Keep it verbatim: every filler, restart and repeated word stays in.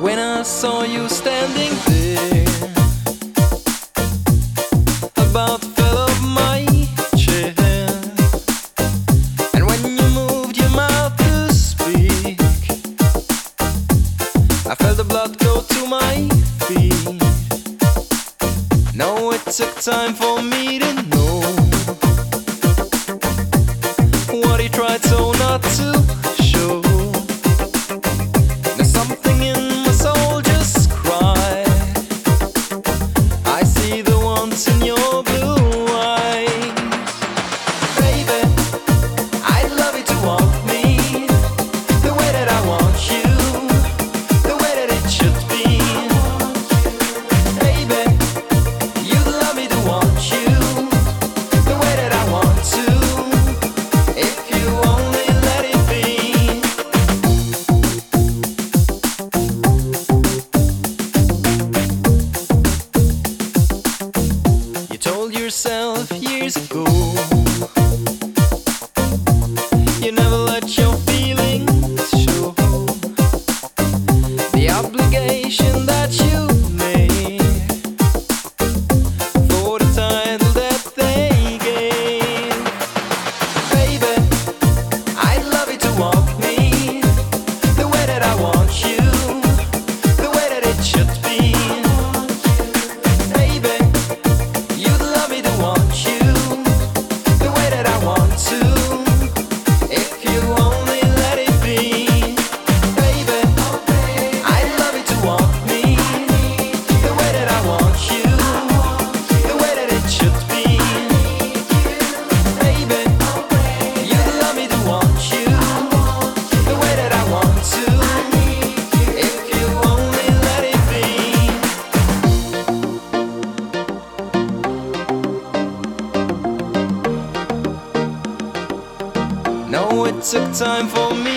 when I saw you standing there. About fell off my chair, and when you moved your mouth to speak, I felt the blood go to my feet. No, it took time for me to know what he tried so not to show. There's something in my soul just cried. I see the ones in your blue eyes. Baby, I'd love you to want me the way that I want you, the way that it should be. Baby, you'd love me to want you the way that I want to, if you only let it be. You told yourself years ago you never let your feelings show. The obligation that you made for the title that they gave. Baby, I'd love you to want me the way that I want you, the way that it should be. Baby, you'd love me to want you the way that I want to, if you only let it be. Baby, I'd love you to want me the way that I want you, the way that it should be. Baby, you'd love me to want you the way that I want to, if you only let it be. No, it took time for me